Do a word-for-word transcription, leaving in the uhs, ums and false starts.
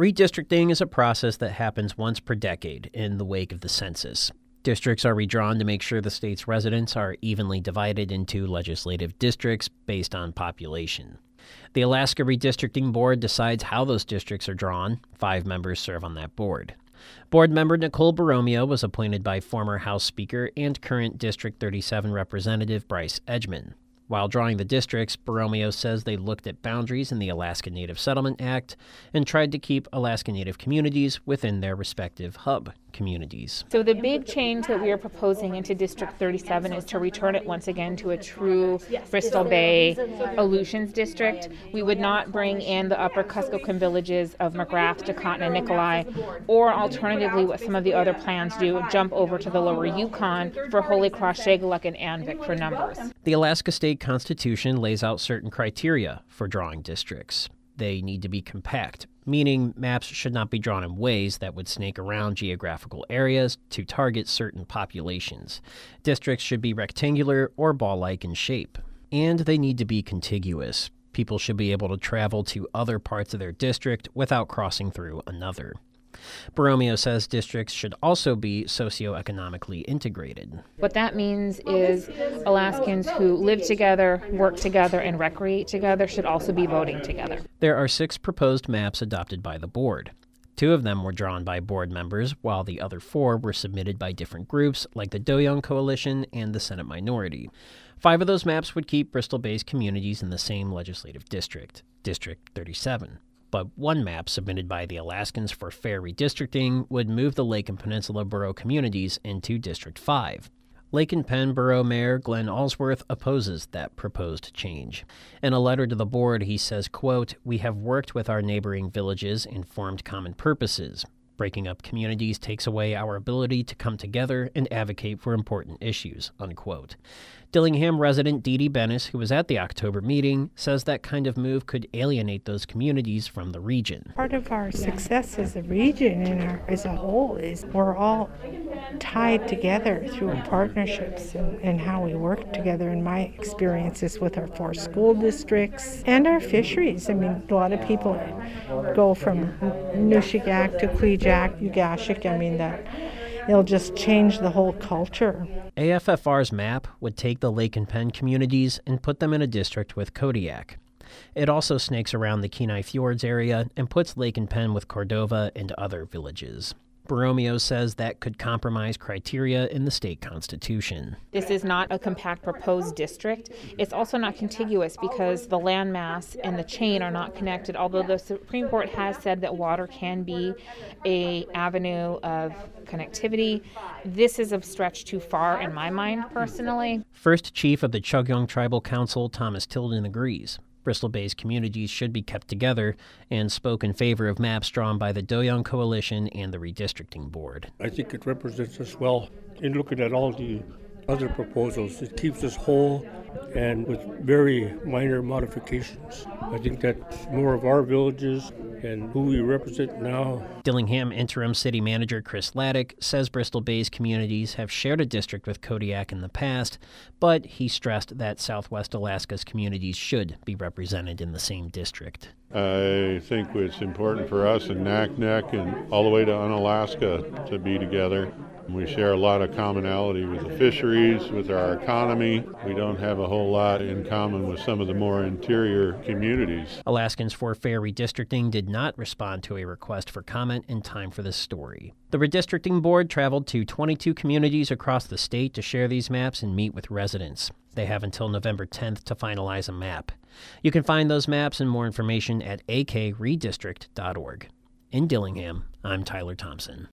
Redistricting is a process that happens once per decade in the wake of the census. Districts are redrawn to make sure the state's residents are evenly divided into legislative districts based on population. The Alaska Redistricting Board decides how those districts are drawn. Five members serve on that board. Board member Nicole Borromeo was appointed by former House Speaker and current District thirty-seven Representative Bryce Edgman. While drawing the districts, Borromeo says they looked at boundaries in the Alaska Native Settlement Act and tried to keep Alaska Native communities within their respective hub communities. So the big change that we are proposing into District thirty-seven is to return it once again to a true Bristol Bay Aleutians district. We would not bring in the upper Kuskokwim villages of McGrath, Dakota, and Nikolai, or alternatively what some of the other plans do, jump over to the lower Yukon for Holy Cross, Shagaluk, and Anvik for numbers. The Alaska State Constitution lays out certain criteria for drawing districts. They need to be compact, meaning maps should not be drawn in ways that would snake around geographical areas to target certain populations. Districts should be rectangular or ball-like in shape. And they need to be contiguous. People should be able to travel to other parts of their district without crossing through another. Borromeo says districts should also be socioeconomically integrated. What that means is Alaskans who live together, work together, and recreate together should also be voting together. There are six proposed maps adopted by the board. Two of them were drawn by board members, while the other four were submitted by different groups like the Doyoung Coalition and the Senate Minority. Five of those maps would keep Bristol-based communities in the same legislative district, District thirty-seven. But one map submitted by the Alaskans for fair redistricting would move the Lake and Peninsula Borough communities into District five. Lake and Penn Borough Mayor Glenn Allsworth opposes that proposed change. In a letter to the board, he says, quote, "We have worked with our neighboring villages and formed common purposes. Breaking up communities takes away our ability to come together and advocate for important issues," unquote. Dillingham resident Dee Dee Bennis, who was at the October meeting, says that kind of move could alienate those communities from the region. Part of our success as a region and our, as a whole is we're all tied together through partnerships and, and how we work together. In my experiences with our four school districts and our fisheries. I mean, a lot of people go from Nushagak to Kwijak, Ugashik. I mean, that it'll just change the whole culture. A F F R's map would take the Lake and Penn communities and put them in a district with Kodiak. It also snakes around the Kenai Fjords area and puts Lake and Penn with Cordova and other villages. Borromeo says that could compromise criteria in the state constitution. This is not a compact proposed district. It's also not contiguous because the landmass and the chain are not connected, although the Supreme Court has said that water can be an avenue of connectivity. This is a stretch too far in my mind, personally. First Chief of the Chugyong Tribal Council, Thomas Tilden, agrees. Bristol-based communities should be kept together and spoke in favor of maps drawn by the Doyoung Coalition and the Redistricting Board. I think it represents us well in looking at all the other proposals. It keeps us whole and with very minor modifications. I think that's more of our villages and who we represent now. Dillingham Interim City Manager Chris Laddick says Bristol-based communities have shared a district with Kodiak in the past, but he stressed that Southwest Alaska's communities should be represented in the same district. I think it's important for us in Naknek and all the way to Unalaska to be together. We share a lot of commonality with the fisheries, with our economy. We don't have a whole lot in common with some of the more interior communities. Alaskans for Fair Redistricting did not respond to a request for comment in time for this story. The Redistricting Board traveled to twenty-two communities across the state to share these maps and meet with residents. They have until November tenth to finalize a map. You can find those maps and more information at a k redistrict dot org. In Dillingham, I'm Tyler Thompson.